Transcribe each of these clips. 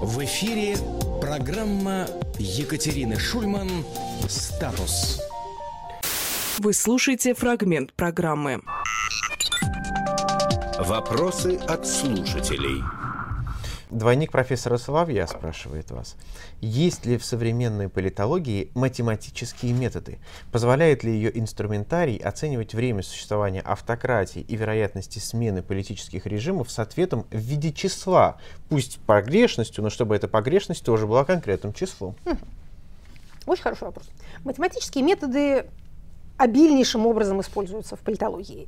В эфире программа Екатерины Шульман «Статус». Вы слушаете фрагмент программы. Вопросы от слушателей. Двойник профессора Соловья спрашивает вас. Есть ли в современной политологии математические методы? Позволяет ли ее инструментарий оценивать время существования автократии и вероятности смены политических режимов с ответом в виде числа? Пусть погрешностью, но чтобы эта погрешность тоже была конкретным числом. Очень хороший вопрос. Математические методы обильнейшим образом используются в политологии.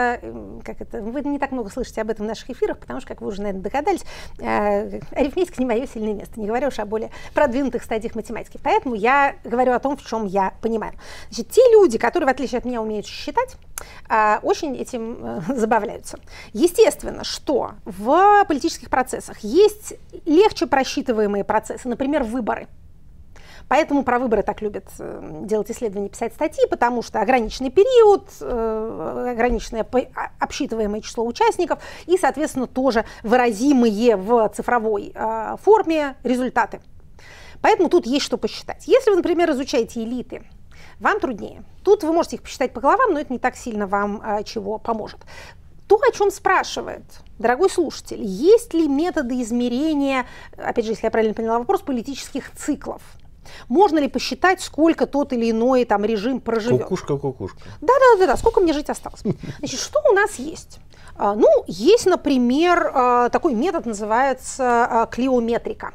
Вы не так много слышите об этом в наших эфирах, потому что, как вы уже, наверное, догадались, арифметика не мое сильное место, не говоря уж о более продвинутых стадиях математики. Поэтому я говорю о том, в чем я понимаю. Значит, те люди, которые, в отличие от меня, умеют считать, очень этим забавляются. Естественно, что в политических процессах есть легче просчитываемые процессы, например, выборы. Поэтому про выборы так любят делать исследования, писать статьи, потому что ограниченный период, ограниченное обсчитываемое число участников и, соответственно, тоже выразимые в цифровой форме результаты. Поэтому тут есть что посчитать. Если вы, например, изучаете элиты, вам труднее. Тут вы можете их посчитать по головам, но это не так сильно вам чего поможет. То, о чем спрашивает дорогой слушатель, есть ли методы измерения, опять же, если я правильно поняла вопрос, политических циклов? Можно ли посчитать, сколько тот или иной там режим проживет? Кукушка. Да, сколько мне жить осталось? Значит, что у нас есть? Есть, например, такой метод, называется клиометрика.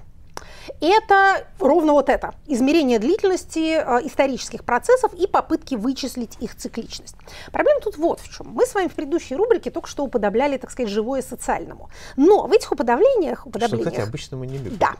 Это ровно вот это, измерение длительности исторических процессов и попытки вычислить их цикличность. Проблема тут вот в чем. Мы с вами в предыдущей рубрике только что уподобляли, так сказать, живое социальному. Но в этих уподоблениях... Что, кстати, обычно мы не любим. Да.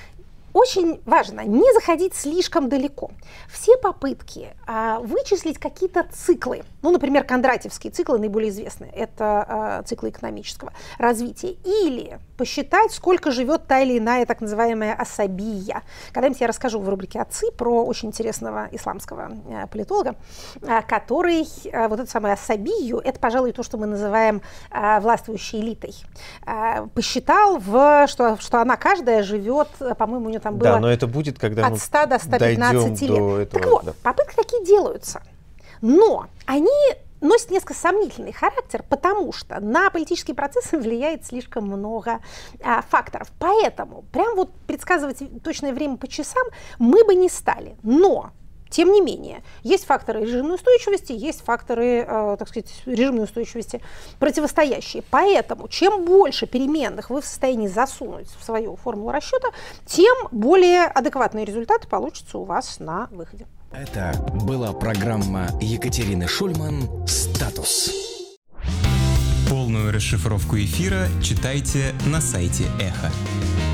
Очень важно не заходить слишком далеко. Все попытки вычислить какие-то циклы, например, кондратьевские циклы наиболее известны, это циклы экономического развития, или посчитать, сколько живет та или иная так называемая асабия. Когда-нибудь я расскажу в рубрике «Отцы» про очень интересного исламского политолога, который вот эту самую асабию, это, пожалуй, то, что мы называем властвующей элитой, посчитал, что она каждая живет, по-моему, у нее там было да, но это будет, когда от 100 до 115 лет. До этого, так вот, да. Попытки такие делаются, но они носят несколько сомнительный характер, потому что на политические процессы влияет слишком много факторов. Поэтому прям вот предсказывать точное время по часам мы бы не стали. Но тем не менее, есть факторы режимной устойчивости, есть факторы, так сказать, режимной устойчивости противостоящие. Поэтому, чем больше переменных вы в состоянии засунуть в свою формулу расчета, тем более адекватные результаты получатся у вас на выходе. Это была программа Екатерины Шульман «Статус». Полную расшифровку эфира читайте на сайте Эхо.